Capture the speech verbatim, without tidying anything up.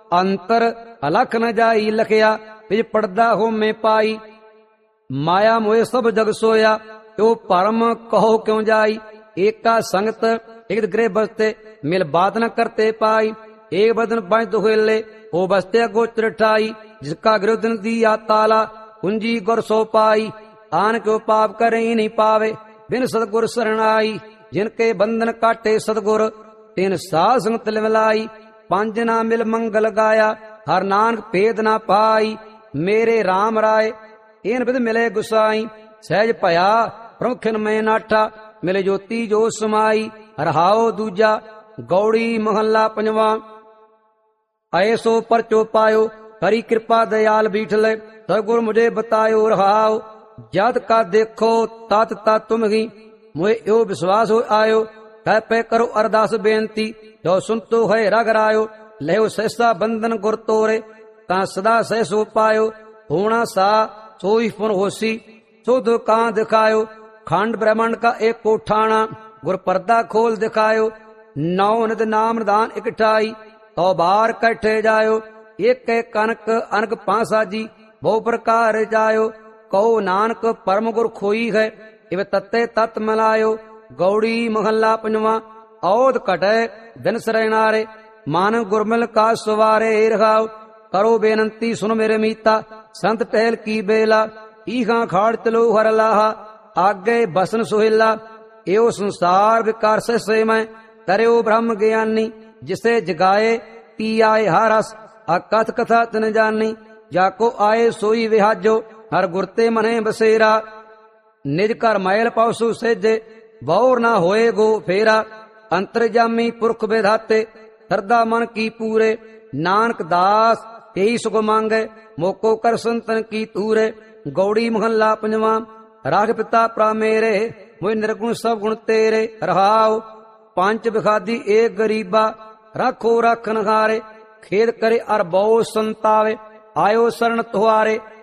ਅੰਤਰ ਅਲਖ ਨ ਜਾਈ ਲਖਿਆ, ਵਿਜ ਪੜਦਾ ਹੋਮੇ ਪਾਈ। ਮਾਇਆ ਮੋਏ ਸਭ ਜਗ ਸੋਇਆ, ਉਹ ਭਰਮ ਕਹੋ ਕਿਉ ਜਾਈ। ਏਕਾ ਸੰਗਤ ਇੱਕ ਗ੍ਰਹਿ ਬਸਤੇ, ਮਿਲ ਬਾਤ ਨ ਕਰਤੇ ਪਾਈ। ਏਕ ਬਦਨ ਪੰਜ ਦੁਹੇਲੇ, ਉਹ ਬਸਤੇ ਗੋਚਰ ਠਾਈ। ਜਿਸਕਾ ਗ੍ਰਹਿ ਦਿਨ ਦੀਆ ਤਾਲਾ, ਕੁੰਜੀ ਗੁਰ ਸੋ ਪਾਈ। ਆਨ ਕਿਉ ਪਾਪ ਕਰੇ ਨਹੀਂ ਪਾਵੇ, ਬਿਨ ਸਤਿਗੁਰ ਸਰਣਾਈ। ਜਿਨ ਕੇ ਬੰਧਨ ਕਾਟੇ ਸਤਿਗੁਰ, ਤਿਨ ਸਾਧ ਸੰਗਤ ਲਿਵਲਾਈ। ਪੰਜ ਨਾ ਮਿਲ ਮੰਗਲ ਗਾਇਆ, ਹਰ ਨਾਨਕ ਭੇਦ ਨਾ ਪਾਈ। ਮੇਰੇ RAM ਰਾਏ ਏਨ ਬਿਦ ਮਿਲੇ ਗੁਸਾਈ। ਸਹਿਜ ਭਇਆ ਪ੍ਰਮੁਖਨ ਮੈਂ ਨਾਠਾ, ਮਿਲੇ ਜੋਤੀ ਜੋ ਸਮਾਈ। ਰਹਾਉ ਦੂਜਾ ਗੌੜੀ ਮਹੱਲਾ ਪੰਜਵਾ। ਐਸੋ ਪਰਚੋ ਪਾਇਓ, ਹਰੀ ਕਿਰਪਾ ਦਇਆਲ ਬੀਠਲੇ। ਸਤਿਗੁਰ ਮੁਝੇ ਬਤਾਇਓ ਰਹਾਉ, ਜਦ ਕਾ ਦੇਖੋ ਤਤ ਤਤ ਤੁਮ ਹੀ। ਮੋਏ ਇਹੋ ਵਿਸ਼ਵਾਸ ਹੋ ਆਇਓ, ਕਹਿ ਪੈ ਕਰੋ ਅਰਦਾਸ ਬੇਨਤੀ। ਜੋ ਸੁਨਤੋ ਹੈ ਰਗ ਰਾਇਓ, ਲਿਓ ਸਹਿਸਾ ਬੰਧਨ ਗੁਰ ਤੋਰੇ। ਤਾਂ ਸਦਾ ਸਹਿਸੋ ਪਾਇਓ, ਹੋਣਾ ਸਾ ਸੋਈ ਪੁਨ ਹੋਸੀ। ਸੋ ਦੁਕਾਨ ਦਿਖਾਇਓ, ਖੰਡ ਬ੍ਰਹਮੰਡ ਕਾ ਏਕ ਕੋਠਾਣਾ। ਗੁਰ ਪਰਦਾ ਖੋਲ ਦਿਖਾਇਓ, ਨੌ ਨਿਦ ਨਾਮ ਨਿਦਾਨ ਇਕਠਾਈ। ਤੋ ਬਾਰ ਕਠੇ ਜਾਇਓ, ਇੱਕ ਇੱਕ ਕਨਕ ਅਨਕ ਪਾਂਸਾਜੀ। ਬਹੁ ਪ੍ਰਕਾਰ ਜਾਇਓ, ਕਹੋ ਨਾਨਕ ਪਰਮ ਗੁਰ ਖੋਈ ਹੈ। ਇਵ ਤਤੇ ਤਤ ਮਿਲਾਇਓ, ਗੌੜੀ ਮਹੱਲਾ ਪੰਜਵਾ। ਔਦ ਘਟੈ ਦਿਨ ਸਰੈਨਾਰੇ, ਮਨ ਗੁਰਮਿਲ ਕਾ ਸਵਾਰੇ। ਰਹਾਉ ਕਰੋ ਬੇਨੰਤੀ ਸੁਨ ਮੇਰੇ ਮੀਤਾ, ਸੰਤ ਟਹਿਲ ਕੀ ਬੇਲਾ। ਈਹਾਂ ਖਾੜ ਚਲੋ ਹਰ ਲਾਹਾ, ਆਗੇ ਬਸਨ ਸੁਹੇਲਾ। ਇਹੋ ਸੰਸਾਰ ਵਿਕਾਰ ਸੇ ਮੈਂ, ਕਰਿਓ ਬ੍ਰਹਮ ਗਿਆਨੀ। ਜਿਸੇ ਜਗਾਏ ਤੀ ਆਏ ਹਰਸ, ਅਕਥ ਕਥਾ ਤਨ ਜਾਨੀ। ਜਾਕੋ ਆਏ ਸੋਈ ਵਿਹਾਜੋ, ਹਰ ਗੁਰਤੇ ਮਨੇ ਬਸੇਰਾ। ਨਿਜ ਘਰ ਮੈਲ ਪਾਉਸੂ ਸੇਜੇ, ਬੌਰ ਨਾ ਹੋਏ ਗੋ ਫੇਰਾ। ਅੰਤਰਜਾਮੀ ਪੁਰਖ ਵਿਧਾਤੇ, ਸਰਦਾ ਮਨ ਕੀ ਪੂਰੇ। ਨਾਨਕ ਦਾਸ ਤੇਈ ਸੁਖ ਮੰਗੈ, ਮੋਕੋ ਕਰ ਸੰਤਨ ਕੀ ਤੂਰੇ। ਗੌੜੀ ਮਹੱਲਾ ਪੰਜਵਾ। ਰਾਖ ਪਿਤਾ ਪ੍ਰਾ ਮੇਰੇ, ਮੋਇ ਨਿਰਗੁਣ ਸਭ ਗੁਣ ਤੇਰੇ। ਰਹਾਉ ਪੰਜ ਬਿਖਾਦੀ ਏਕ ਗਰੀਬਾ, ਰਾਖੋ ਰਾਖਨ ਹਾਰੇ। ਖੇਦ ਕਰੇ ਅਰ ਬਹੁ ਸੰਤਾਵੇ, ਆਇਓ ਸਰਣ ਤੁਹਾਰੇ।